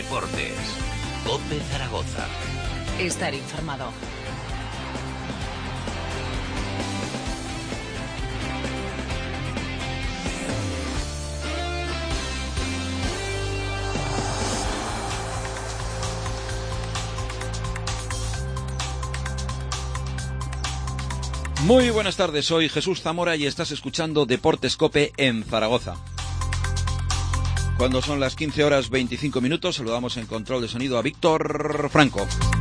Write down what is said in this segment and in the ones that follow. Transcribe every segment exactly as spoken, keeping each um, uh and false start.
Deportes. COPE Zaragoza. Estar informado. Muy buenas tardes, soy Jesús Zamora y estás escuchando Deportes COPE en Zaragoza. Cuando son las quince horas veinticinco minutos, saludamos en control de sonido a Víctor Franco.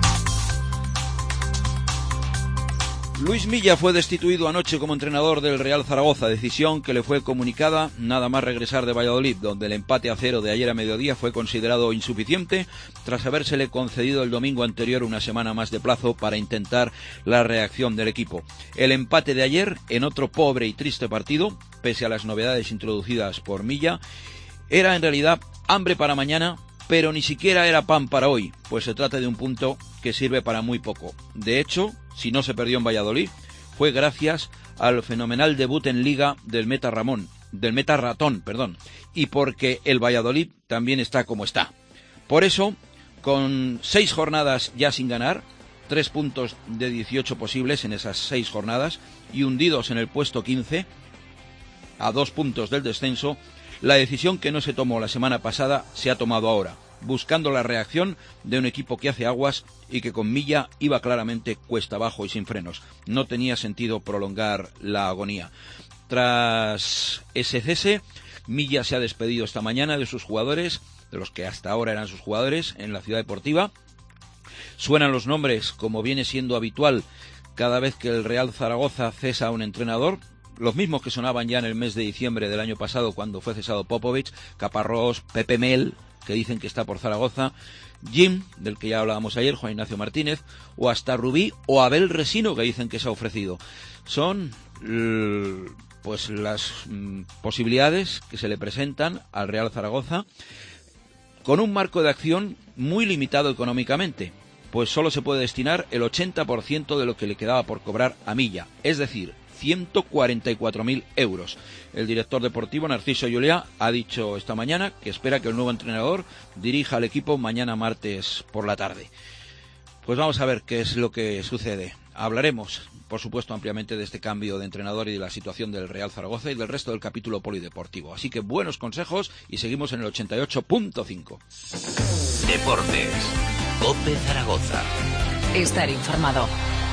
Luis Milla fue destituido anoche como entrenador del Real Zaragoza, decisión que le fue comunicada nada más regresar de Valladolid, donde el empate a cero de ayer a mediodía fue considerado insuficiente tras habérsele concedido el domingo anterior una semana más de plazo para intentar la reacción del equipo. El empate de ayer, en otro pobre y triste partido, pese a las novedades introducidas por Milla, era en realidad hambre para mañana, pero ni siquiera era pan para hoy, pues se trata de un punto que sirve para muy poco. De hecho, si no se perdió en Valladolid, fue gracias al fenomenal debut en Liga del Meta Ramón, del Meta Ratón, perdón, y porque el Valladolid también está como está. Por eso, con seis jornadas ya sin ganar, tres puntos de dieciocho posibles en esas seis jornadas y hundidos en el puesto quince, a dos puntos del descenso, la decisión que no se tomó la semana pasada se ha tomado ahora, buscando la reacción de un equipo que hace aguas y que con Milla iba claramente cuesta abajo y sin frenos. No tenía sentido prolongar la agonía. Tras ese cese, Milla se ha despedido esta mañana de sus jugadores, de los que hasta ahora eran sus jugadores, en la Ciudad Deportiva. Suenan los nombres, como viene siendo habitual cada vez que el Real Zaragoza cesa a un entrenador, los mismos que sonaban ya en el mes de diciembre del año pasado cuando fue cesado Popovich, Caparrós, Pepe Mel, que dicen que está por Zaragoza, Jim, del que ya hablábamos ayer, Juan Ignacio Martínez, o hasta Rubí o Abel Resino, que dicen que se ha ofrecido. Son pues las mm, posibilidades que se le presentan al Real Zaragoza con un marco de acción muy limitado económicamente, pues solo se puede destinar el ochenta por ciento de lo que le quedaba por cobrar a Milla, es decir, ciento cuarenta y cuatro mil euros. El director deportivo, Narciso Juliá, ha dicho esta mañana que espera que el nuevo entrenador dirija al equipo mañana martes por la tarde. Pues vamos a ver qué es lo que sucede. Hablaremos, por supuesto, ampliamente de este cambio de entrenador y de la situación del Real Zaragoza y del resto del capítulo polideportivo. Así que buenos consejos y seguimos en el ochenta y ocho punto cinco. Deportes. COPE Zaragoza. Estar informado.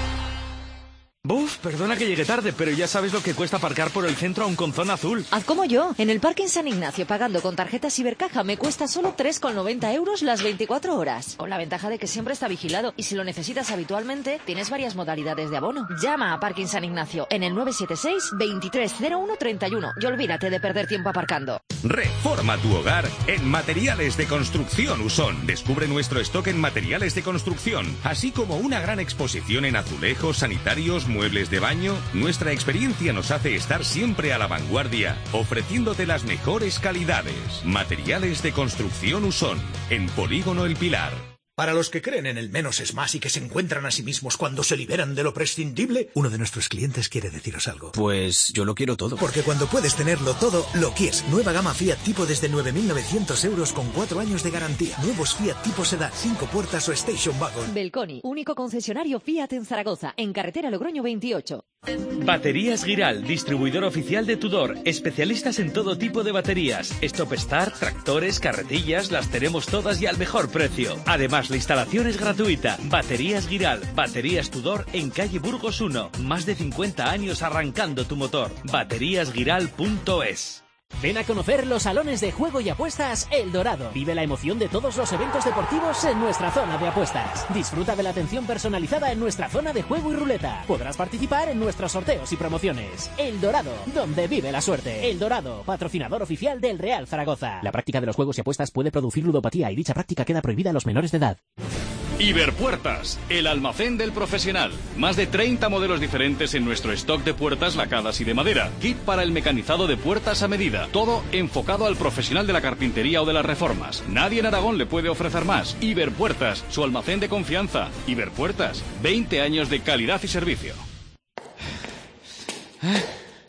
Buf, perdona que llegue tarde, pero ya sabes lo que cuesta aparcar por el centro aún con zona azul. Haz como yo. En el parking San Ignacio, pagando con tarjeta Cibercaja, me cuesta solo tres con noventa euros las veinticuatro horas. Con la ventaja de que siempre está vigilado. Y si lo necesitas habitualmente, tienes varias modalidades de abono. Llama a Parking San Ignacio en el nueve siete seis, veintitrés cero uno treinta y uno y olvídate de perder tiempo aparcando. Reforma tu hogar en Materiales de Construcción Usón. Descubre nuestro stock en materiales de construcción, así como una gran exposición en azulejos, sanitarios, muebles de baño. Nuestra experiencia nos hace estar siempre a la vanguardia, ofreciéndote las mejores calidades. Materiales de Construcción Usón, en Polígono El Pilar. Para los que creen en el menos es más y que se encuentran a sí mismos cuando se liberan de lo prescindible, uno de nuestros clientes quiere deciros algo. Pues yo lo quiero todo. Porque cuando puedes tenerlo todo, lo quieres. Nueva gama Fiat Tipo desde nueve mil novecientos euros con cuatro años de garantía. Nuevos Fiat Tipo Sedan, cinco puertas o Station Wagon. Belconi, único concesionario Fiat en Zaragoza, en carretera Logroño veintiocho. Baterías Giral, distribuidor oficial de Tudor, especialistas en todo tipo de baterías, Stop Start, tractores, carretillas, las tenemos todas y al mejor precio. Además, la instalación es gratuita. Baterías Giral, baterías Tudor en calle Burgos uno, más de cincuenta años arrancando tu motor. baterías giral punto es. Ven a conocer los salones de juego y apuestas El Dorado. Vive la emoción de todos los eventos deportivos en nuestra zona de apuestas. Disfruta de la atención personalizada en nuestra zona de juego y ruleta. Podrás participar en nuestros sorteos y promociones. El Dorado, donde vive la suerte. El Dorado, patrocinador oficial del Real Zaragoza. La práctica de los juegos y apuestas puede producir ludopatía y dicha práctica queda prohibida a los menores de edad. Iberpuertas, el almacén del profesional. Más de treinta modelos diferentes en nuestro stock de puertas lacadas y de madera. Kit para el mecanizado de puertas a medida. Todo enfocado al profesional de la carpintería o de las reformas. Nadie en Aragón le puede ofrecer más. Iberpuertas, su almacén de confianza. Iberpuertas, veinte años de calidad y servicio.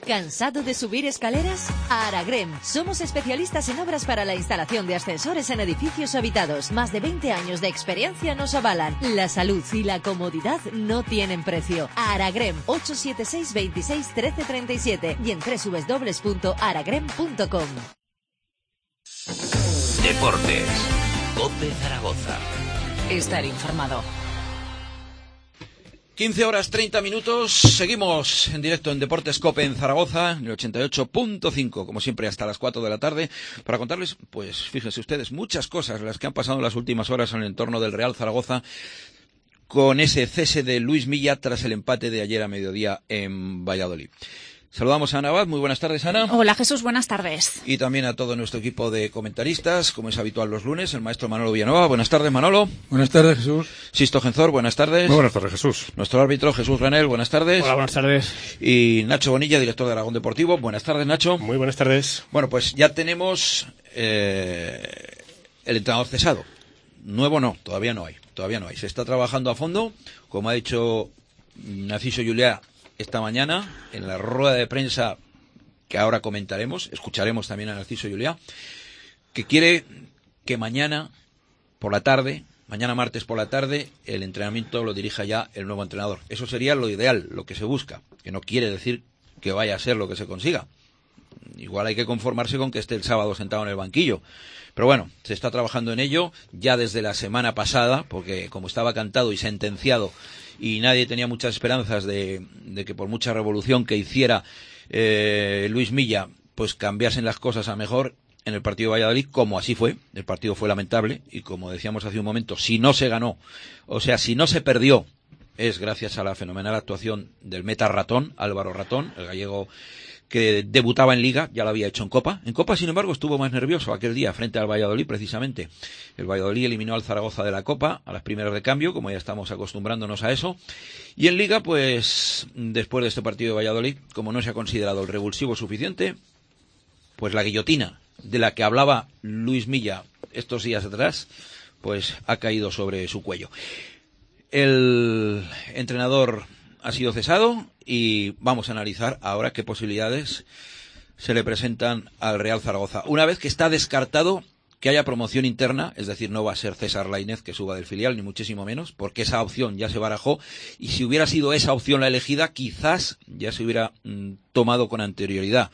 ¿Cansado de subir escaleras? Aragrem. Somos especialistas en obras para la instalación de ascensores en edificios habitados. Más de veinte años de experiencia nos avalan. La salud y la comodidad no tienen precio. Aragrem. ocho siete seis, veintiséis, trece, treinta y siete y en doble u doble u doble u punto aragrem punto com. Deportes. COPE Zaragoza. Estar informado. quince horas treinta minutos, seguimos en directo en Deportes COPE en Zaragoza, en el ochenta y ocho punto cinco, como siempre hasta las cuatro de la tarde, para contarles, pues fíjense ustedes, muchas cosas las que han pasado en las últimas horas en el entorno del Real Zaragoza, con ese cese de Luis Milla tras el empate de ayer a mediodía en Valladolid. Saludamos a Ana Abad. Muy buenas tardes, Ana. Hola, Jesús, buenas tardes. Y también a todo nuestro equipo de comentaristas, como es habitual los lunes, el maestro Manolo Villanueva. Buenas tardes, Manolo. Buenas tardes, Jesús. Sisto Genzor, buenas tardes. Muy buenas tardes, Jesús. Nuestro árbitro, Jesús Granel, buenas tardes. Hola, buenas tardes. Y Nacho Bonilla, director de Aragón Deportivo. Buenas tardes, Nacho. Muy buenas tardes. Bueno, pues ya tenemos eh, el entrenador cesado. Nuevo no, todavía no hay. Todavía no hay. Se está trabajando a fondo, como ha dicho Narciso Juliá esta mañana, en la rueda de prensa que ahora comentaremos, escucharemos también a Narciso Juliá, que quiere que mañana por la tarde, mañana martes por la tarde, el entrenamiento lo dirija ya el nuevo entrenador. Eso sería lo ideal, lo que se busca, que no quiere decir que vaya a ser lo que se consiga. Igual hay que conformarse con que esté el sábado sentado en el banquillo. Pero bueno, se está trabajando en ello ya desde la semana pasada, porque como estaba cantado y sentenciado y nadie tenía muchas esperanzas de, de que por mucha revolución que hiciera eh, Luis Milla, pues cambiasen las cosas a mejor en el partido de Valladolid, como así fue. El partido fue lamentable y, como decíamos hace un momento, si no se ganó, o sea, si no se perdió, es gracias a la fenomenal actuación del meta Ratón, Álvaro Ratón, el gallego que debutaba en Liga, ya lo había hecho en Copa. En Copa, sin embargo, estuvo más nervioso aquel día frente al Valladolid, precisamente. El Valladolid eliminó al Zaragoza de la Copa a las primeras de cambio, como ya estamos acostumbrándonos a eso. Y en Liga, pues, después de este partido de Valladolid, como no se ha considerado el revulsivo suficiente, pues la guillotina de la que hablaba Luis Milla estos días atrás, pues ha caído sobre su cuello. El entrenador ha sido cesado y vamos a analizar ahora qué posibilidades se le presentan al Real Zaragoza. Una vez que está descartado que haya promoción interna, es decir, no va a ser César Lainez que suba del filial, ni muchísimo menos, porque esa opción ya se barajó, y si hubiera sido esa opción la elegida, quizás ya se hubiera mm, tomado con anterioridad.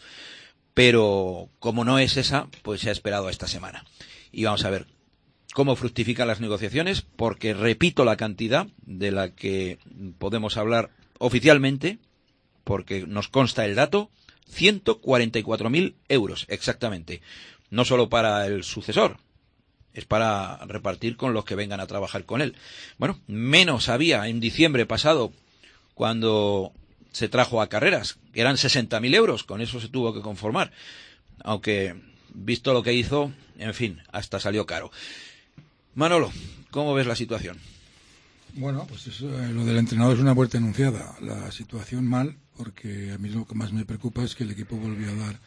Pero como no es esa, pues se ha esperado a esta semana. Y vamos a ver cómo fructifican las negociaciones, porque repito la cantidad de la que podemos hablar oficialmente, porque nos consta el dato, ciento cuarenta y cuatro mil euros, exactamente. No solo para el sucesor, es para repartir con los que vengan a trabajar con él. Bueno, menos había en diciembre pasado, cuando se trajo a Carreras, que eran sesenta mil euros, con eso se tuvo que conformar. Aunque, visto lo que hizo, en fin, hasta salió caro. Manolo, ¿cómo ves la situación? Bueno, pues eso, eh, lo del entrenador es una muerte anunciada. La situación mal, porque a mí lo que más me preocupa es que el equipo volvió a dar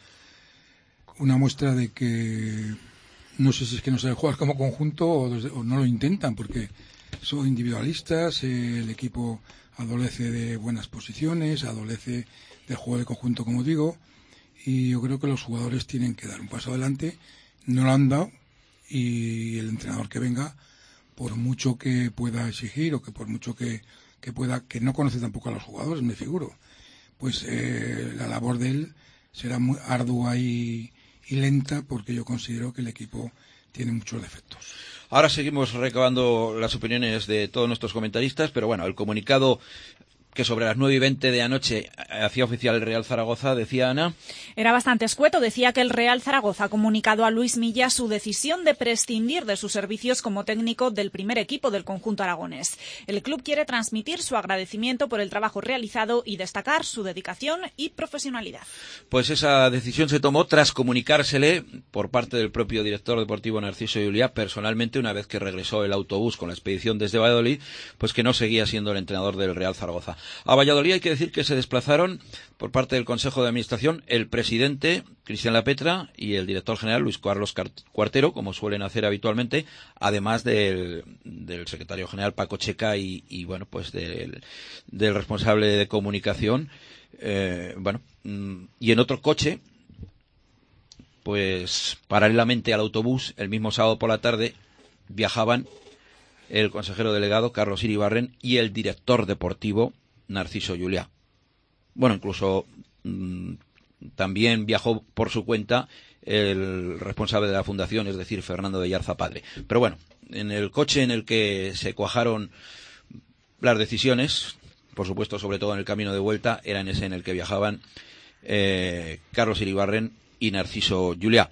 una muestra de que no sé si es que no sabe jugar como conjunto o, desde, o no lo intentan, porque son individualistas, eh, el equipo adolece de buenas posiciones, adolece del juego de conjunto, como digo, y yo creo que los jugadores tienen que dar un paso adelante. No lo han dado, y el entrenador que venga, por mucho que pueda exigir o que por mucho que, que pueda, que no conoce tampoco a los jugadores, me figuro, pues eh, la labor de él será muy ardua y, y lenta, porque yo considero que el equipo tiene muchos defectos. Ahora seguimos recabando las opiniones de todos nuestros comentaristas, pero bueno, el comunicado que sobre las nueve y veinte de anoche hacía oficial el Real Zaragoza, decía Ana. Era bastante escueto, decía que el Real Zaragoza ha comunicado a Luis Milla su decisión de prescindir de sus servicios como técnico del primer equipo del conjunto aragonés. El club quiere transmitir su agradecimiento por el trabajo realizado y destacar su dedicación y profesionalidad. Pues esa decisión se tomó tras comunicársele por parte del propio director deportivo Narciso Juliá personalmente, una vez que regresó el autobús con la expedición desde Valladolid, pues que no seguía siendo el entrenador del Real Zaragoza. A Valladolid hay que decir que se desplazaron por parte del Consejo de Administración el presidente Cristian Lapetra y el director general Luis Carlos Cuartero, como suelen hacer habitualmente, además del, del secretario general Paco Checa y, y bueno, pues del, del responsable de comunicación Eh, bueno, y en otro coche, pues paralelamente al autobús, el mismo sábado por la tarde, viajaban el consejero delegado Carlos Iribarren y el director deportivo Narciso Juliá. Bueno, incluso mmm, también viajó por su cuenta el responsable de la fundación, es decir, Fernando de Yarza padre. Pero bueno, en el coche en el que se cuajaron las decisiones, por supuesto, sobre todo en el camino de vuelta, era en ese en el que viajaban eh, Carlos Iribarren y Narciso Juliá.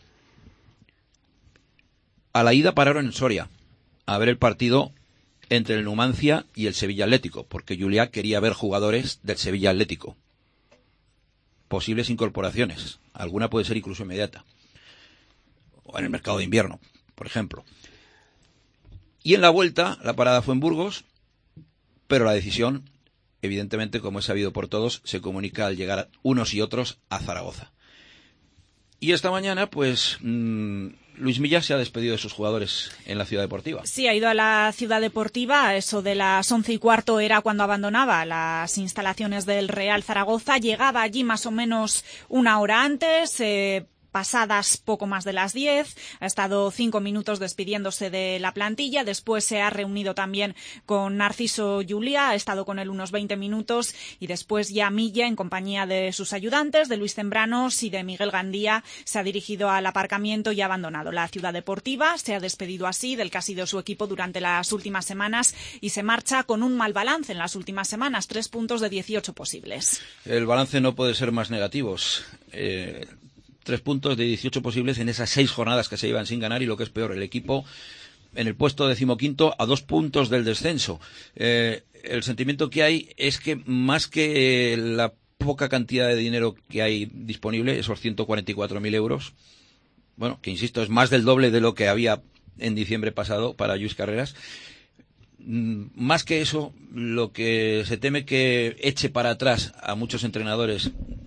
A la ida pararon en Soria a ver el partido entre el Numancia y el Sevilla Atlético, porque Juliá quería ver jugadores del Sevilla Atlético. Posibles incorporaciones, alguna puede ser incluso inmediata, o en el mercado de invierno, por ejemplo. Y en la vuelta, la parada fue en Burgos, pero la decisión, evidentemente, como es sabido por todos, se comunica al llegar unos y otros a Zaragoza. Y esta mañana, pues, mmm, Luis Milla se ha despedido de sus jugadores en la Ciudad Deportiva. Sí, ha ido a la Ciudad Deportiva. Eso de las once y cuarto era cuando abandonaba las instalaciones del Real Zaragoza. Llegaba allí más o menos una hora antes, eh, pasadas poco más de las diez, ha estado cinco minutos despidiéndose de la plantilla, después se ha reunido también con Narciso Juliá, ha estado con él unos veinte minutos y después ya Milla, en compañía de sus ayudantes, de Luis Zembranos y de Miguel Gandía, se ha dirigido al aparcamiento y ha abandonado la Ciudad Deportiva, se ha despedido así del que ha sido su equipo durante las últimas semanas y se marcha con un mal balance en las últimas semanas, tres puntos de dieciocho posibles. El balance no puede ser más negativo. Eh... Tres puntos de dieciocho posibles en esas seis jornadas que se llevan sin ganar y lo que es peor, el equipo en el puesto decimoquinto a dos puntos del descenso. Eh, el sentimiento que hay es que más que la poca cantidad de dinero que hay disponible, esos ciento cuarenta y cuatro mil euros, bueno, que insisto, es más del doble de lo que había en diciembre pasado para Lluís Carreras, más que eso, lo que se teme que eche para atrás a muchos entrenadores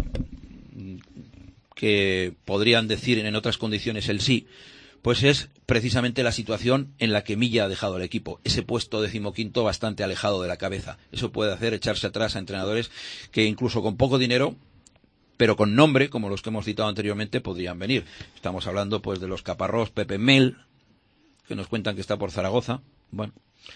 que podrían decir en otras condiciones el sí, pues es precisamente la situación en la que Milla ha dejado el equipo, ese puesto decimoquinto bastante alejado de la cabeza. Eso puede hacer echarse atrás a entrenadores que incluso con poco dinero, pero con nombre, como los que hemos citado anteriormente, podrían venir. Estamos hablando pues de los Caparrós, Pepe Mel, que nos cuentan que está por Zaragoza, bueno,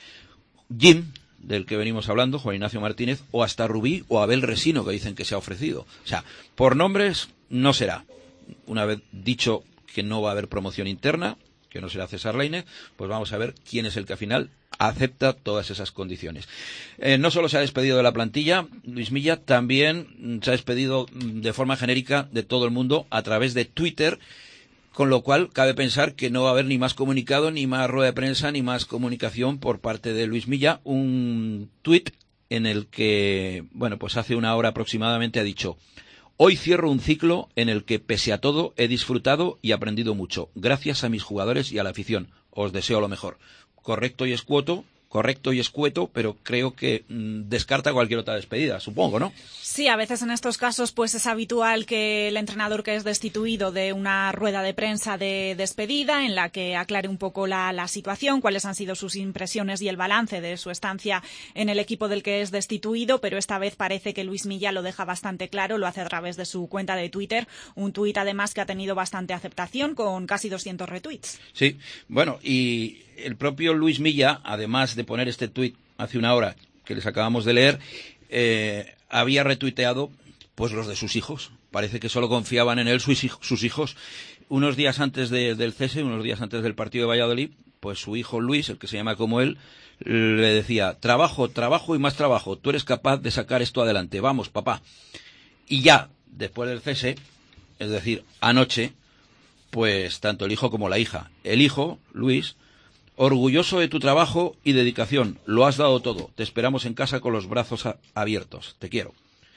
Jim, del que venimos hablando, Juan Ignacio Martínez, o hasta Rubí o Abel Resino, que dicen que se ha ofrecido. O sea, por nombres no será. Una vez dicho que no va a haber promoción interna, que no será César Lainez, pues vamos a ver quién es el que al final acepta todas esas condiciones. Eh, no solo se ha despedido de la plantilla, Luis Milla también se ha despedido de forma genérica de todo el mundo a través de Twitter, con lo cual cabe pensar que no va a haber ni más comunicado, ni más rueda de prensa, ni más comunicación por parte de Luis Milla. Un tuit en el que, bueno, pues hace una hora aproximadamente ha dicho: hoy cierro un ciclo en el que, pese a todo, he disfrutado y aprendido mucho. Gracias a mis jugadores y a la afición. Os deseo lo mejor. Correcto y escueto, correcto y escueto, pero creo que mmm, descarta cualquier otra despedida, supongo, ¿no? Sí, a veces en estos casos pues es habitual que el entrenador que es destituido dé una rueda de prensa de despedida en la que aclare un poco la, la situación, cuáles han sido sus impresiones y el balance de su estancia en el equipo del que es destituido, pero esta vez parece que Luis Milla lo deja bastante claro, lo hace a través de su cuenta de Twitter, un tuit además que ha tenido bastante aceptación con casi doscientos retweets. Sí, bueno, y el propio Luis Milla, además de poner este tuit hace una hora que les acabamos de leer, eh, había retuiteado pues los de sus hijos. Parece que solo confiaban en él sus, sus hijos. Unos días antes de, del cese, unos días antes del partido de Valladolid, pues su hijo Luis, el que se llama como él, le decía: trabajo, trabajo y más trabajo, tú eres capaz de sacar esto adelante, vamos, papá. Y ya, después del cese, es decir, anoche, pues tanto el hijo como la hija. El hijo, Luis: orgulloso de tu trabajo y dedicación, lo has dado todo, te esperamos en casa con los brazos a- abiertos, te quiero.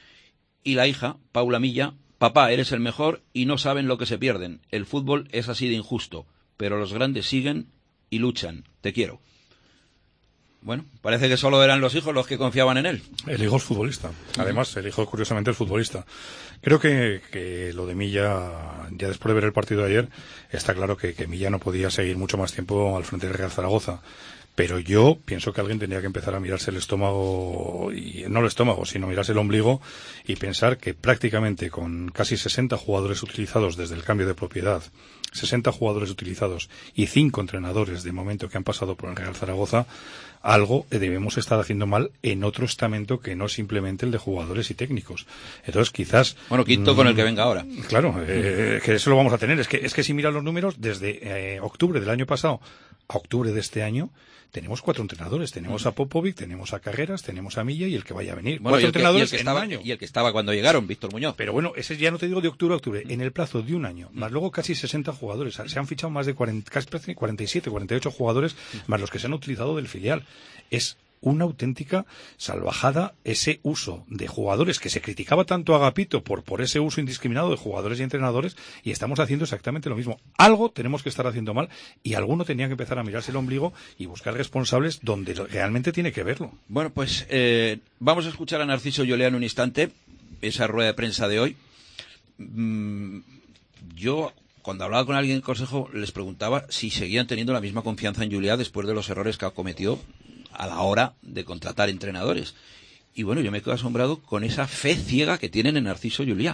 Y la hija, Paula Milla: papá, eres el mejor y no saben lo que se pierden, el fútbol es así de injusto, pero los grandes siguen y luchan, te quiero. Bueno, parece que solo eran los hijos los que confiaban en él. El hijo es futbolista. Además, el hijo, curiosamente, es futbolista. Creo que, que lo de Milla, ya después de ver el partido de ayer, está claro que, que Milla no podía seguir mucho más tiempo al frente del Real Zaragoza. Pero yo pienso que alguien tendría que empezar a mirarse el estómago, y no el estómago, sino mirarse el ombligo y pensar que prácticamente con casi sesenta jugadores utilizados desde el cambio de propiedad, sesenta jugadores utilizados y cinco entrenadores de momento que han pasado por el Real Zaragoza, algo debemos estar haciendo mal en otro estamento que no simplemente el de jugadores y técnicos. Entonces, quizás... Bueno, quinto mmm, con el que venga ahora. Claro, eh, que eso lo vamos a tener. Es que, es que si miras los números, desde eh, octubre del año pasado a octubre de este año, tenemos cuatro entrenadores. Tenemos a Popovic, tenemos a Carreras, tenemos a Milla y el que vaya a venir. Bueno, cuatro y el entrenadores que, y el que en estaba, un año. Y el que estaba cuando llegaron, Víctor Muñoz. Pero bueno, ese ya no te digo de octubre a octubre. En el plazo de un año, más luego casi sesenta jugadores. Se han fichado más de cuarenta, casi cuarenta y siete, cuarenta y ocho jugadores, más los que se han utilizado del filial. Es una auténtica salvajada ese uso de jugadores que se criticaba tanto a Agapito por, por ese uso indiscriminado de jugadores y entrenadores, y estamos haciendo exactamente lo mismo. Algo tenemos que estar haciendo mal y alguno tenía que empezar a mirarse el ombligo y buscar responsables donde realmente tiene que verlo. Bueno, pues eh, vamos a escuchar a Narciso Juliá en un instante, esa rueda de prensa de hoy. Mm, yo, cuando hablaba con alguien del Consejo, les preguntaba si seguían teniendo la misma confianza en Juliá después de los errores que ha cometido a la hora de contratar entrenadores. Y bueno, yo me quedo asombrado con esa fe ciega que tienen en Narciso Juliá.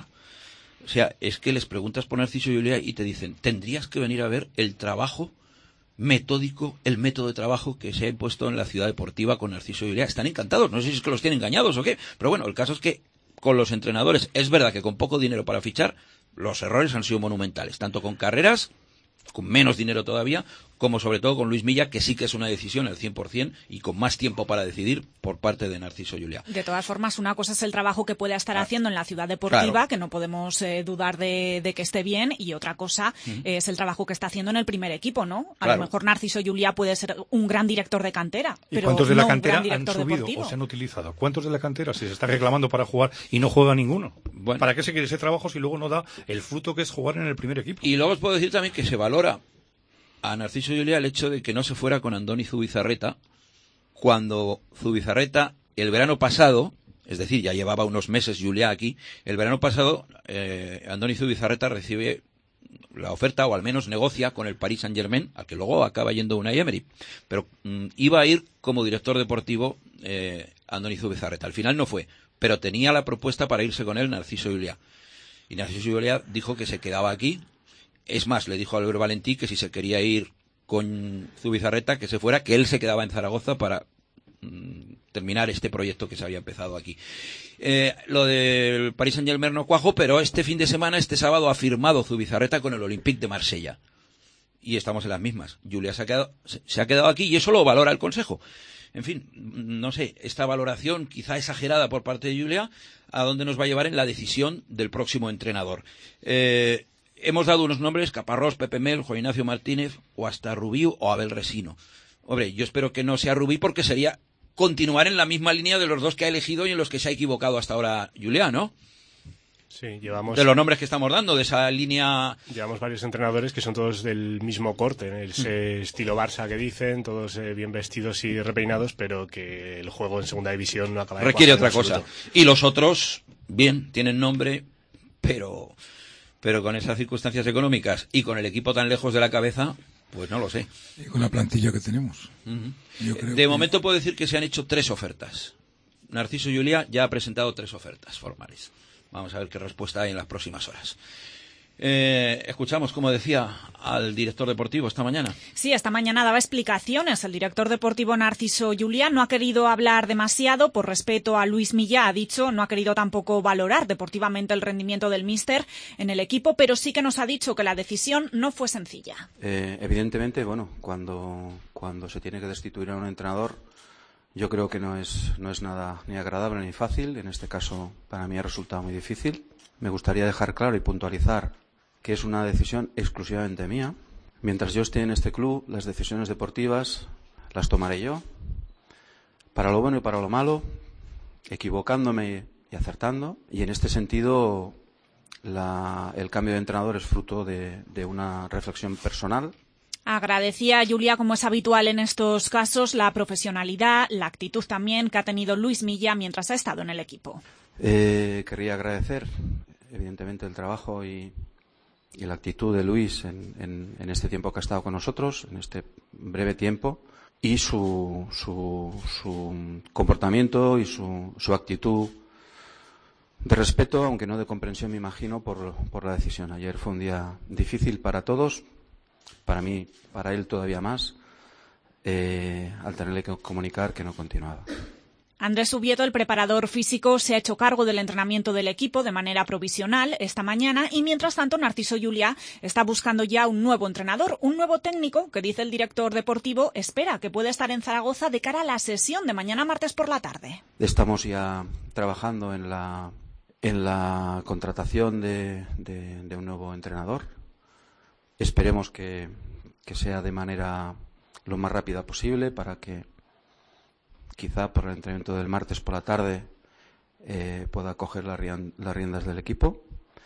O sea, es que les preguntas por Narciso Juliá y te dicen, tendrías que venir a ver el trabajo metódico, el método de trabajo que se ha impuesto en la ciudad deportiva con Narciso Juliá. Están encantados, no sé si es que los tienen engañados o qué, pero bueno, el caso es que con los entrenadores, es verdad que con poco dinero para fichar, los errores han sido monumentales, tanto con Carreras, con menos dinero todavía, como sobre todo con Luis Milla, que sí que es una decisión al cien por cien y con más tiempo para decidir por parte de Narciso Juliá. De todas formas, una cosa es el trabajo que pueda estar claro. haciendo en la ciudad deportiva, claro. que no podemos eh, dudar de, de que esté bien, y otra cosa uh-huh. es el trabajo que está haciendo en el primer equipo, ¿no? A claro. lo mejor Narciso Juliá puede ser un gran director de cantera, ¿Y pero cuántos de la no cantera un gran director han subido deportivo? O se han utilizado? ¿Cuántos de la cantera se está reclamando para jugar y no juega ninguno? Bueno. ¿Para qué se quiere ese trabajo si luego no da el fruto que es jugar en el primer equipo? Y luego os puedo decir también que se valora a Narciso Juliá el hecho de que no se fuera con Andoni Zubizarreta cuando Zubizarreta el verano pasado, es decir, ya llevaba unos meses Juliá aquí, el verano pasado eh, Andoni Zubizarreta recibe la oferta, o al menos negocia con el Paris Saint-Germain, al que luego acaba yendo Unai Emery, pero mm, iba a ir como director deportivo eh, Andoni Zubizarreta. Al final no fue, pero tenía la propuesta para irse con él Narciso Juliá, y Narciso Juliá dijo que se quedaba aquí. Es más, le dijo a Albert Valentí que si se quería ir con Zubizarreta, que se fuera, que él se quedaba en Zaragoza para mm, terminar este proyecto que se había empezado aquí. Eh, lo del Paris Saint-Germain no cuajo, pero este fin de semana, este sábado, ha firmado Zubizarreta con el Olympique de Marsella. Y estamos en las mismas. Juliá se ha quedado, se, se ha quedado aquí y eso lo valora el Consejo. En fin, no sé, esta valoración quizá exagerada por parte de Juliá, ¿a dónde nos va a llevar en la decisión del próximo entrenador? Eh... Hemos dado unos nombres, Caparrós, Pepe Mel, Juan Ignacio Martínez, o hasta Rubí o Abel Resino. Hombre, yo espero que no sea Rubí porque sería continuar en la misma línea de los dos que ha elegido y en los que se ha equivocado hasta ahora Juliá, ¿no? Sí, llevamos... De los nombres que estamos dando, de esa línea... Llevamos varios entrenadores que son todos del mismo corte, ese estilo Barça que dicen, todos eh, bien vestidos y repeinados, pero que el juego en segunda división no acaba de... Requiere otra cosa. Y los otros, bien, tienen nombre, pero... pero con esas circunstancias económicas y con el equipo tan lejos de la cabeza, pues no lo sé. Y con la plantilla que tenemos. Uh-huh. Yo creo de que... momento puedo decir que se han hecho tres ofertas. Narciso Juliá ya ha presentado tres ofertas formales. Vamos a ver qué respuesta hay en las próximas horas. Eh, escuchamos, como decía, al director deportivo esta mañana. Sí, esta mañana daba explicaciones. El director deportivo Narciso Juliá no ha querido hablar demasiado por respeto a Luis Milla, ha dicho, no ha querido tampoco valorar deportivamente el rendimiento del míster en el equipo, pero sí que nos ha dicho que la decisión no fue sencilla. Eh, evidentemente, bueno, cuando, cuando se tiene que destituir a un entrenador, yo creo que no es, no es nada ni agradable ni fácil. En este caso, para mí ha resultado muy difícil. Me gustaría dejar claro y puntualizar que es una decisión exclusivamente mía. Mientras yo esté en este club, las decisiones deportivas las tomaré yo, para lo bueno y para lo malo, equivocándome y acertando, y en este sentido la, el cambio de entrenador es fruto de, de una reflexión personal. Agradecía a Julia, como es habitual en estos casos, la profesionalidad, la actitud también que ha tenido Luis Milla mientras ha estado en el equipo. Eh, querría agradecer, evidentemente, el trabajo y, y la actitud de Luis en, en, en este tiempo que ha estado con nosotros, en este breve tiempo, y su, su, su comportamiento y su, su actitud de respeto, aunque no de comprensión, me imagino, por, por la decisión. Ayer fue un día difícil para todos, para mí, para él todavía más, eh, al tenerle que comunicar que no continuaba. Andrés Ubieto, el preparador físico, se ha hecho cargo del entrenamiento del equipo de manera provisional esta mañana y, mientras tanto, Narciso Juliá está buscando ya un nuevo entrenador, un nuevo técnico que, dice el director deportivo, espera que pueda estar en Zaragoza de cara a la sesión de mañana martes por la tarde. Estamos ya trabajando en la, en la contratación de, de, de un nuevo entrenador. Esperemos que, que sea de manera lo más rápida posible para que quizá por el entrenamiento del martes por la tarde eh, pueda coger la rian, las riendas del equipo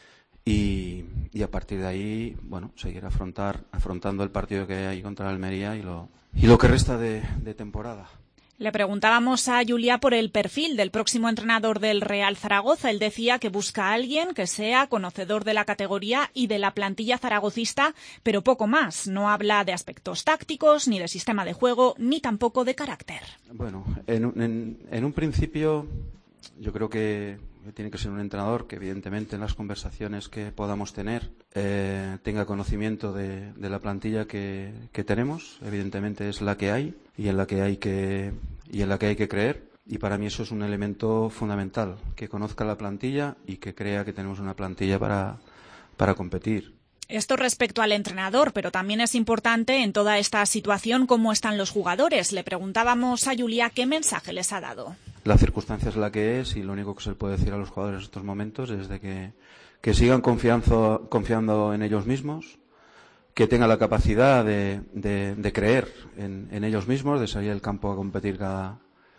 y, y a partir de ahí, bueno, seguir afrontar, afrontando el partido que hay contra la Almería y lo, y lo que resta de, de temporada. Le preguntábamos a Juliá por el perfil del próximo entrenador del Real Zaragoza. Él decía que busca a alguien que sea conocedor de la categoría y de la plantilla zaragocista, pero poco más. No habla de aspectos tácticos, ni de sistema de juego, ni tampoco de carácter. Bueno, en, en, en un principio yo creo que tiene que ser un entrenador que, evidentemente, en las conversaciones que podamos tener eh, tenga conocimiento de, de la plantilla que, que tenemos. Evidentemente es la que hay y en la que hay que y en la que hay que creer. Y para mí eso es un elemento fundamental, que conozca la plantilla y que crea que tenemos una plantilla para, para competir. Esto respecto al entrenador, pero también es importante en toda esta situación cómo están los jugadores. Le preguntábamos a Juliá qué mensaje les ha dado. La circunstancia es la que es y lo único que se le puede decir a los jugadores en estos momentos es de que, que sigan confiando, confiando en ellos mismos, que tengan la capacidad de, de, de creer en, en ellos mismos, de salir al campo a competir cada,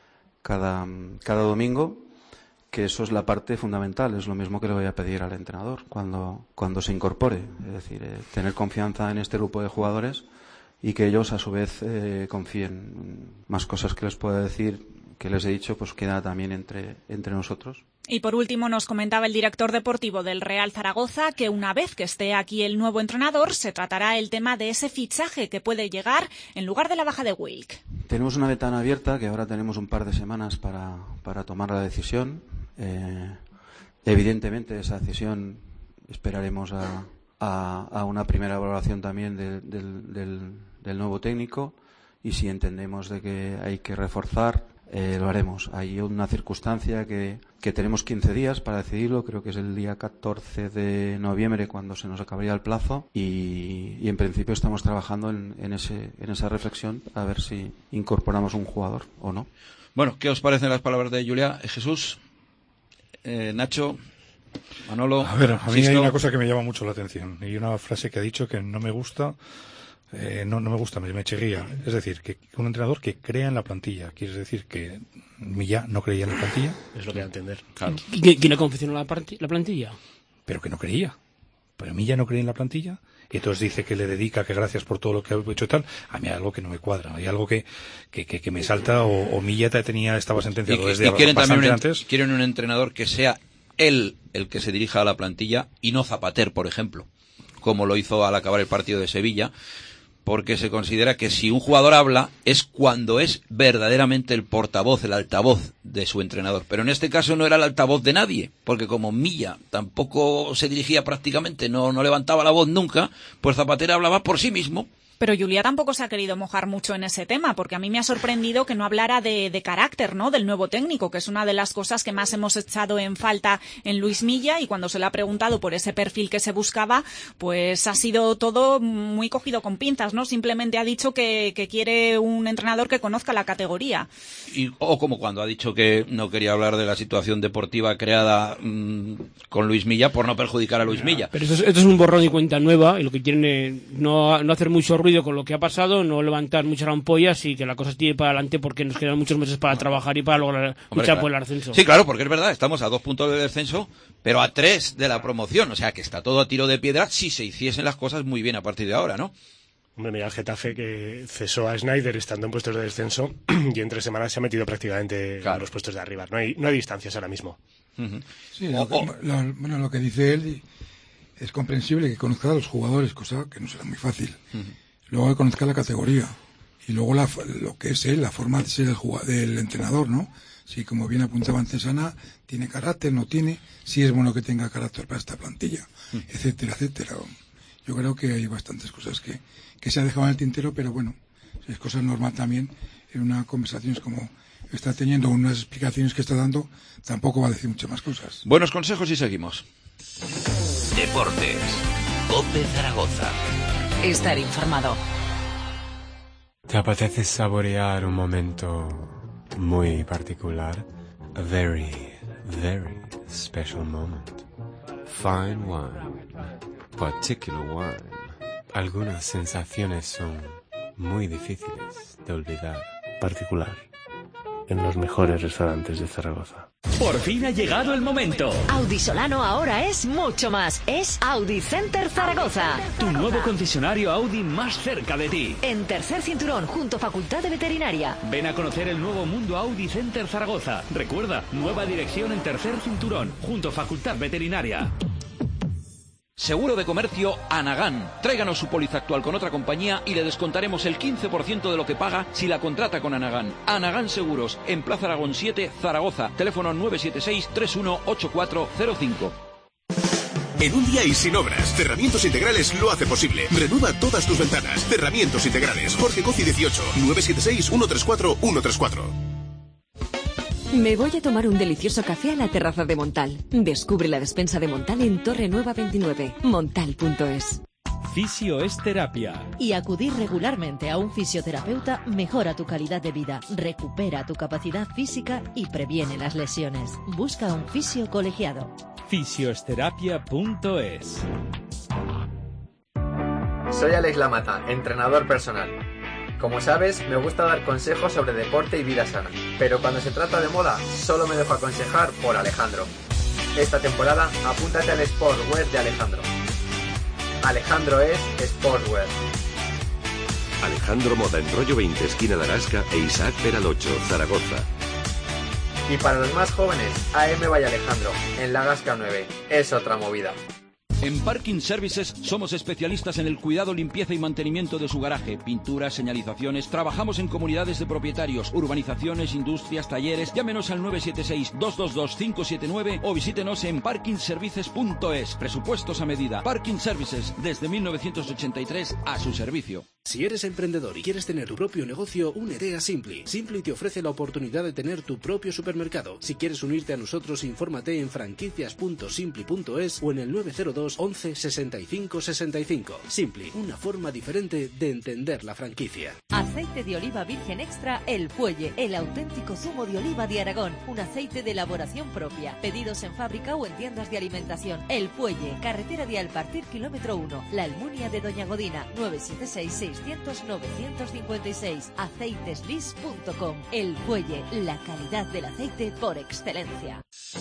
cada, cada domingo, que eso es la parte fundamental. Es lo mismo que le voy a pedir al entrenador cuando, cuando se incorpore, es decir, eh, tener confianza en este grupo de jugadores y que ellos a su vez eh, confíen. Más cosas que les pueda decir, que les he dicho, pues queda también entre, entre nosotros. Y por último nos comentaba el director deportivo del Real Zaragoza que una vez que esté aquí el nuevo entrenador se tratará el tema de ese fichaje que puede llegar en lugar de la baja de Wilk. Tenemos una ventana abierta que ahora tenemos un par de semanas para, para tomar la decisión. Eh, evidentemente esa decisión esperaremos a, a, a una primera evaluación también de, del, del, del nuevo técnico y si entendemos de que hay que reforzar, Eh, lo haremos. Hay una circunstancia que, que tenemos quince días para decidirlo, creo que es el día catorce de noviembre cuando se nos acabaría el plazo y, y en principio estamos trabajando en, en, ese, en esa reflexión a ver si incorporamos un jugador o no. Bueno, ¿qué os parecen las palabras de Juliá? Jesús, eh, Nacho, Manolo. A ver, a mí Sisto. hay una cosa que me llama mucho la atención y una frase que ha dicho que no me gusta. Eh, no, no me gusta, me, me chirría. Es decir, que un entrenador que crea en la plantilla. Quiere decir que Milla no creía en la plantilla. Es lo que da a entender. Claro. ¿Quién ha confeccionado la, la plantilla? Pero que no creía. Pero Milla no creía en la plantilla. Y entonces dice que le dedica, que gracias por todo lo que ha hecho y tal. A mí hay algo que no me cuadra. Hay algo que, que, que, que me salta. O, o Milla tenía, estaba sentenciado y, desde y quieren bastante también un, antes. Quieren un entrenador que sea él el que se dirija a la plantilla y no Zapater, por ejemplo, como lo hizo al acabar el partido de Sevilla. Porque se considera que si un jugador habla es cuando es verdaderamente el portavoz, el altavoz de su entrenador. Pero en este caso no era el altavoz de nadie, porque como Milla tampoco se dirigía prácticamente, no, no levantaba la voz nunca, pues Zapater hablaba por sí mismo. Pero Juliá tampoco se ha querido mojar mucho en ese tema, porque a mí me ha sorprendido que no hablara de, de carácter, ¿no?, del nuevo técnico, que es una de las cosas que más hemos echado en falta en Luis Milla, y cuando se le ha preguntado por ese perfil que se buscaba, pues ha sido todo muy cogido con pinzas, ¿no? Simplemente ha dicho que, que quiere un entrenador que conozca la categoría. Y, o como cuando ha dicho que no quería hablar de la situación deportiva creada mmm, con Luis Milla por no perjudicar a Luis Ya, Milla. Pero esto es, esto es un borrón y cuenta nueva, y lo que quieren es no, no hacer mucho ruido con lo que ha pasado, no levantar muchas ampollas y que la cosa tire para adelante porque nos quedan muchos meses para trabajar y para lograr Hombre, luchar claro. por el ascenso. Sí, claro, porque es verdad, estamos a dos puntos del descenso, pero a tres de la promoción, o sea que está todo a tiro de piedra si se hiciesen las cosas muy bien a partir de ahora, ¿no? Hombre, mira el Getafe que cesó a Snyder estando en puestos de descenso y en tres semanas se ha metido prácticamente claro. en los puestos de arriba. No hay, no hay distancias ahora mismo. Uh-huh. Sí, lo que, lo, bueno, lo que dice él es comprensible, que conozca a los jugadores, cosa que no será muy fácil. Uh-huh. Luego que conozca la categoría y luego la, lo que es él, la forma de ser el jugador, del entrenador, ¿no? Si, como bien apuntaba antes Ana, tiene carácter, no tiene, si es bueno que tenga carácter para esta plantilla, uh-huh. etcétera, etcétera. Yo creo que hay bastantes cosas que, que se ha dejado en el tintero, pero bueno, es cosa normal también en una conversación como está teniendo, unas explicaciones que está dando, tampoco va a decir muchas más cosas. Buenos consejos y seguimos. Deportes. COPE Zaragoza. Estar informado. ¿Te apetece saborear un momento muy particular? A very, very special moment. Fine wine. Particular wine. Algunas sensaciones son muy difíciles de olvidar. Particular. En los mejores restaurantes de Zaragoza. Por fin ha llegado el momento. Audi Solano ahora es mucho más. Es Audi Center Zaragoza. Tu nuevo concesionario Audi más cerca de ti. En Tercer Cinturón, junto a Facultad de Veterinaria. Ven a conocer el nuevo mundo Audi Center Zaragoza. Recuerda, nueva dirección en Tercer Cinturón, junto a Facultad Veterinaria. Seguro de Comercio Anagán. Tráiganos su póliza actual con otra compañía y le descontaremos el quince por ciento de lo que paga si la contrata con Anagán. Anagán Seguros, en Plaza Aragón siete, Zaragoza. Teléfono nueve siete seis, tres uno ocho cuatro cero cinco. En un día y sin obras, Cerramientos Integrales lo hace posible. Renueva todas tus ventanas. Cerramientos Integrales. Jorge Coci dieciocho, nueve siete seis, uno tres cuatro, uno tres cuatro. Me voy a tomar un delicioso café a la terraza de Montal. Descubre la despensa de Montal en Torre Nueva veintinueve. Montal punto es. Fisio es terapia. Y acudir regularmente a un fisioterapeuta mejora tu calidad de vida, recupera tu capacidad física y previene las lesiones. Busca un fisio colegiado. Fisioesterapia punto es. Soy Alex Lamata, entrenador personal. Como sabes, me gusta dar consejos sobre deporte y vida sana, pero cuando se trata de moda, solo me dejo aconsejar por Alejandro. Esta temporada, apúntate al Sportswear de Alejandro. Alejandro es Sportswear. Alejandro Moda en Rollo veinte, esquina de Arasca, e Isaac Peral ocho, Zaragoza. Y para los más jóvenes, A M by Alejandro, en La Gasca nueve. Es otra movida. En Parking Services somos especialistas en el cuidado, limpieza y mantenimiento de su garaje, pinturas, señalizaciones. Trabajamos en comunidades de propietarios, urbanizaciones, industrias, talleres. Llámenos al nueve siete seis, dos dos dos, cinco siete nueve o visítenos en parking services punto es. Presupuestos a medida. Parking Services, desde mil novecientos ochenta y tres a su servicio. Si eres emprendedor y quieres tener tu propio negocio, únete a Simply. Simply te ofrece la oportunidad de tener tu propio supermercado. Si quieres unirte a nosotros, infórmate en franquicias punto simply punto es o en el nueve cero dos, once, sesenta y cinco, sesenta y cinco. Simply, una forma diferente de entender la franquicia. Aceite de oliva virgen extra El Fuelle, el auténtico zumo de oliva de Aragón. Un aceite de elaboración propia. Pedidos en fábrica o en tiendas de alimentación. El Fuelle, carretera de Alpartir, kilómetro uno. La Almunia de Doña Godina, nueve siete seis, seiscientos, novecientos cincuenta y seis. aceiteslis punto com. El Fuelle, la calidad del aceite por excelencia.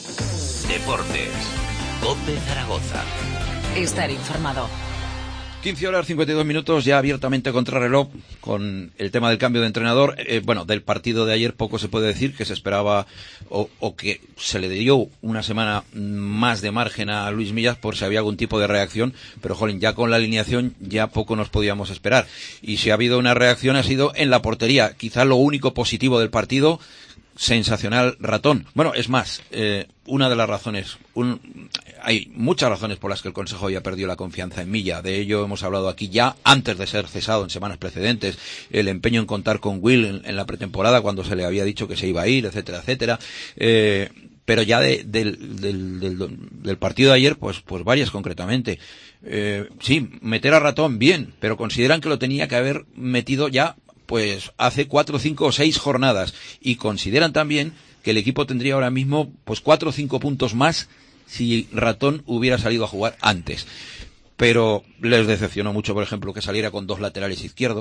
Deportes. COPE Zaragoza. Estar informado. quince horas cincuenta y dos minutos, ya abiertamente contrarreloj con el tema del cambio de entrenador. Eh, bueno, del partido de ayer poco se puede decir, que se esperaba o, o que se le dio una semana más de margen a Luis Millas por si había algún tipo de reacción, pero jolín, ya con la alineación ya poco nos podíamos esperar. Y si ha habido una reacción ha sido en la portería, quizá lo único positivo del partido. Sensacional Ratón. Bueno, es más, eh, una de las razones, un, hay muchas razones por las que el Consejo había perdido la confianza en Milla. De ello hemos hablado aquí ya antes de ser cesado en semanas precedentes. El empeño en contar con Will en, en la pretemporada cuando se le había dicho que se iba a ir, etcétera, etcétera. Eh, pero ya de, del, del, del, del partido de ayer, pues, pues varias concretamente. Eh, sí, meter a Ratón bien, pero consideran que lo tenía que haber metido ya pues hace cuatro, cinco o seis jornadas, y consideran también que el equipo tendría ahora mismo pues cuatro o cinco puntos más si Ratón hubiera salido a jugar antes. Pero les decepcionó mucho, por ejemplo, que saliera con dos laterales izquierdos,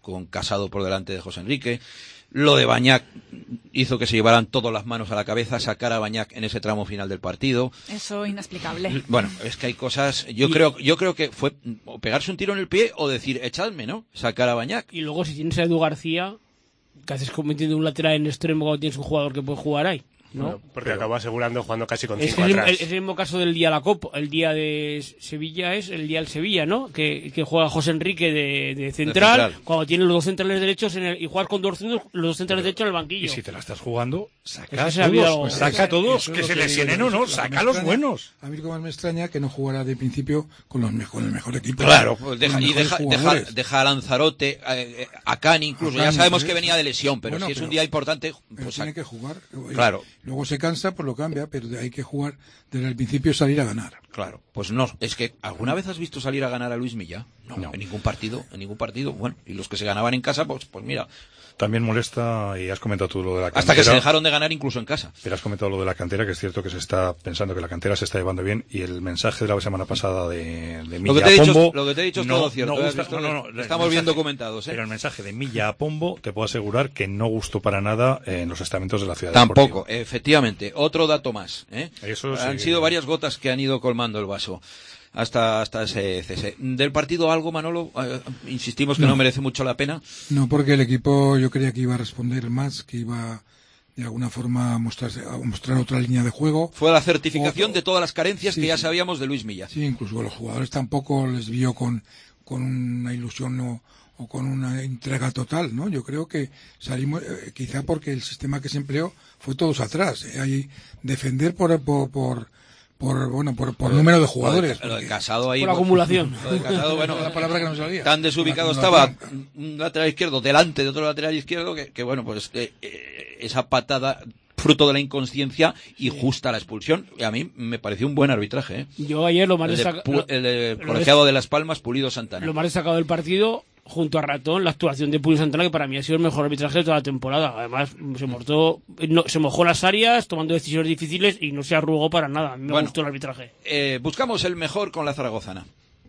con Casado por delante de José Enrique. Lo de Bañac hizo que se llevaran todas las manos a la cabeza, sacar a Bañac en ese tramo final del partido. Eso inexplicable. Bueno, es que hay cosas, yo y... creo yo creo que fue o pegarse un tiro en el pie o decir, echadme, ¿no? Sacar a Bañac. Y luego si tienes a Edu García, ¿qué haces cometiendo un lateral en extremo cuando tienes un jugador que puede jugar ahí? ¿No? Bueno, porque pero, acabó asegurando jugando casi con es cinco el, atrás. Es el mismo caso del día de la Copa, el día de Sevilla es el día del Sevilla, ¿no? Que, que juega José Enrique de, de, central, de central, cuando tiene los dos centrales derechos en el, y jugar con dos los dos centrales pero, derechos en el banquillo. Y si te la estás jugando, saca es a todos, algo, pues saca a todos, que, que se lesionen o no, saca a los extraña, buenos. A mí lo que más me extraña que no jugara de principio con los mejor, el mejor equipo. Claro, pues deja, y deja, deja, deja a Lanzarote, a, a Cani incluso, a Cani, ya sabemos que venía de lesión, pero bueno, si es pero, un día importante, pues tiene que jugar. Claro. Luego se cansa, pues lo cambia, pero hay que jugar desde el principio, salir a ganar. Claro, pues no, es que ¿alguna vez has visto salir a ganar a Luis Milla? No, no. en ningún partido, en ningún partido. Bueno, y los que se ganaban en casa, pues, pues mira. También molesta, y has comentado tú lo de la cantera. Hasta que se dejaron de ganar incluso en casa. Pero has comentado lo de la cantera, que es cierto que se está pensando que la cantera se está llevando bien, y el mensaje de la semana pasada de, de Milla lo que te he a Pombo... Dicho, lo que te he dicho es no, todo cierto. No gusta, no, no, no, estamos bien documentados, ¿eh? Pero el mensaje de Milla a Pombo, te puedo asegurar que no gustó para nada en los estamentos de la ciudad. Tampoco, deportiva. Efectivamente. Otro dato más, ¿eh? Eso Han sí. sido varias gotas que han ido colmando el vaso. Hasta, hasta ese cese. ¿Del partido algo, Manolo? Eh, insistimos que no. no merece mucho la pena. No, porque el equipo yo creía que iba a responder más, que iba de alguna forma a, mostrarse, a mostrar otra línea de juego. Fue la certificación o, de todas las carencias sí, que ya sí. sabíamos de Luis Milla. Sí, incluso a los jugadores tampoco les vio con, con una ilusión o, o con una entrega total, ¿no? Yo creo que salimos, eh, quizá porque el sistema que se empleó fue todos atrás. Eh, hay defender por... por, por por bueno por, por número de jugadores, lo de, lo de Casado ahí por acumulación, lo de Casado, bueno, la palabra que no salía. Tan desubicado estaba un lateral izquierdo delante de otro lateral izquierdo que, que bueno, pues eh, eh, esa patada fruto de la inconsciencia y justa la expulsión, y a mí me pareció un buen arbitraje, ¿eh? Yo ayer lo más el, destacado de, el de colegiado de Las Palmas, Pulido Santana, lo más destacado del partido junto a Ratón, la actuación de Pulido Santana, que para mí ha sido el mejor arbitraje de toda la temporada. Además, se mojó, no, se mojó las áreas, tomando decisiones difíciles y no se arrugó para nada. A mí me bueno, gustó el arbitraje. Eh, buscamos el mejor con la zaragozana.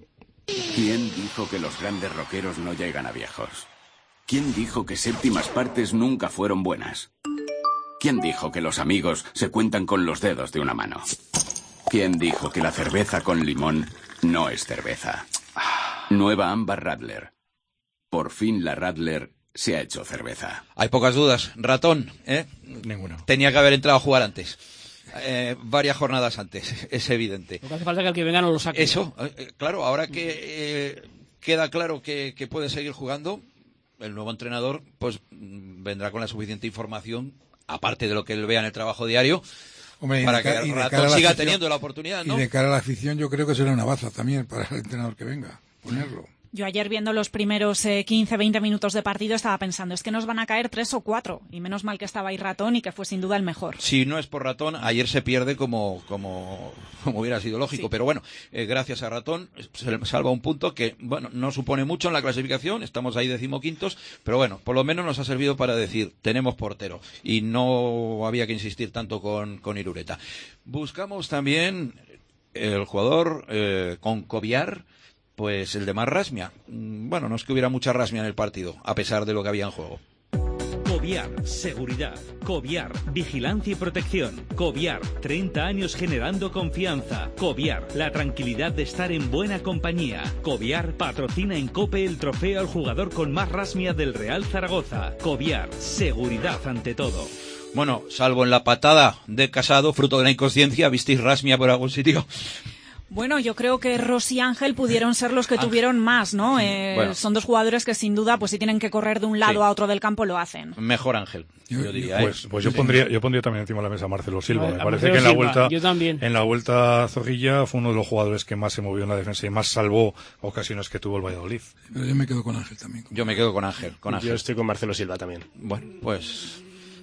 ¿Quién dijo que los grandes rockeros no llegan a viejos? ¿Quién dijo que séptimas partes nunca fueron buenas? ¿Quién dijo que los amigos se cuentan con los dedos de una mano? ¿Quién dijo que la cerveza con limón no es cerveza? Nueva Amber Radler. Por fin la Radler se ha hecho cerveza. Hay pocas dudas. Ratón, ¿eh? Ninguno. Tenía que haber entrado a jugar antes. Eh, varias jornadas antes, es evidente. Lo que hace falta es que el que venga no lo saque. Eso, eh, claro, ahora que eh, queda claro que, que puede seguir jugando, el nuevo entrenador pues vendrá con la suficiente información, aparte de lo que él vea en el trabajo diario, Hombre, para que el Ratón siga afición, teniendo la oportunidad, ¿no? Y de cara a la afición yo creo que será una baza también para el entrenador que venga, ponerlo. Yo ayer viendo los primeros eh, quince veinte minutos de partido estaba pensando, es que nos van a caer tres o cuatro, y menos mal que estaba ahí Ratón y que fue sin duda el mejor. Si no es por Ratón, ayer se pierde como como, como hubiera sido lógico, sí. Pero bueno, eh, gracias a Ratón se salva un punto que, bueno, no supone mucho en la clasificación, estamos ahí decimoquintos, pero bueno, por lo menos nos ha servido para decir, tenemos portero, y no había que insistir tanto con, con Irureta. Buscamos también el jugador eh, con Cobiar, pues el de más rasmia. Bueno, no es que hubiera mucha rasmia en el partido, a pesar de lo que había en juego. Cobiar, seguridad. Cobiar, vigilancia y protección. Cobiar, treinta años generando confianza. Cobiar, la tranquilidad de estar en buena compañía. Cobiar patrocina en COPE el trofeo al jugador con más rasmia del Real Zaragoza. Cobiar, seguridad ante todo. Bueno, salvo en la patada de Casado, fruto de la inconsciencia, ¿visteis rasmia por algún sitio? Bueno, yo creo que Rossi y Ángel pudieron ser los que Ángel. tuvieron más, ¿no? Eh, bueno. Son dos jugadores que sin duda, pues si tienen que correr de un lado sí. a otro del campo, lo hacen. Mejor Ángel, yo, yo diría. Pues, ¿eh? pues yo pondría, yo pondría también encima de la mesa a Marcelo Silva. Vale, Me parece Marcelo que en la Silva, vuelta, yo también. en la vuelta a Zorrilla fue uno de los jugadores que más se movió en la defensa y más salvó ocasiones que tuvo el Valladolid. Pero yo me quedo con Ángel también. Yo me quedo con Ángel, con Ángel. Yo estoy con Marcelo Silva también. Bueno, pues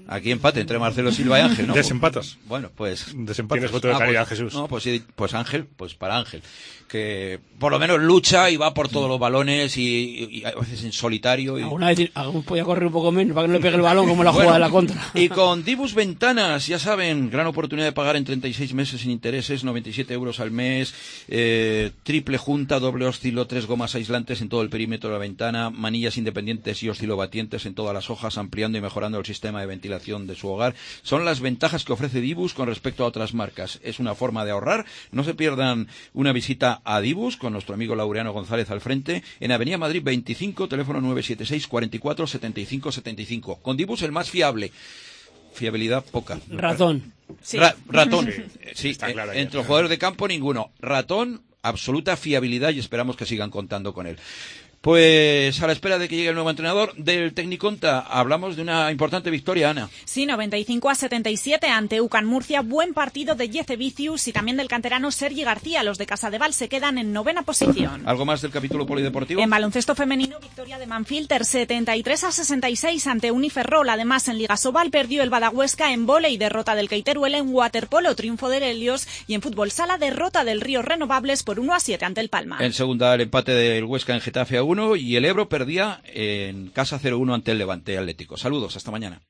Aquí empate entre Marcelo Silva y Ángel, ¿no? Desempatas. Bueno, pues... Desempatas. Tienes voto de Ah, calidad, pues, Jesús. No, pues sí, pues Ángel, pues para Ángel. Que por lo menos lucha y va por todos los balones y, y a veces en solitario. Y... Alguna vez algún podía correr un poco menos para que no le pegue el balón como la Bueno, jugada de la contra. Y con Dibus Ventanas, ya saben, gran oportunidad de pagar en treinta y seis meses sin intereses, noventa y siete euros al mes, eh, triple junta, doble oscilo, tres gomas aislantes en todo el perímetro de la ventana, manillas independientes y oscilobatientes en todas las hojas, ampliando y mejorando el sistema de ventilación de su hogar. Son las ventajas que ofrece Dibus con respecto a otras marcas. Es una forma de ahorrar. No se pierdan una visita a Dibus con nuestro amigo Laureano González al frente en Avenida Madrid veinticinco, teléfono nueve siete seis, cuarenta y cuatro, setenta y cinco setenta y cinco. Con Dibus el más fiable. Fiabilidad poca. Ratón. Sí. Ra ratón. Sí, sí está claro, entre ya. los jugadores de campo ninguno. Ratón, absoluta fiabilidad y esperamos que sigan contando con él. Pues a la espera de que llegue el nuevo entrenador del Tecniconta, hablamos de una importante victoria, Ana. Sí, noventa y cinco a setenta y siete ante UCAN Murcia. Buen partido de Jezevicius y también del canterano Sergi García. Los de Casadevall se quedan en novena posición. ¿Algo más del capítulo polideportivo? En baloncesto femenino, victoria de Manfilter setenta y tres a sesenta y seis ante Uniferrol. Además, en Liga Sobal perdió el Badahuesca en vóley, derrota del Keiteruel en waterpolo, triunfo del Helios, y en fútbol sala, derrota del Río Renovables por uno a siete ante el Palma. En segunda, el empate del Huesca en Getafe a uno y el Ebro perdía en casa cero uno ante el Levante Atlético. Saludos, hasta mañana.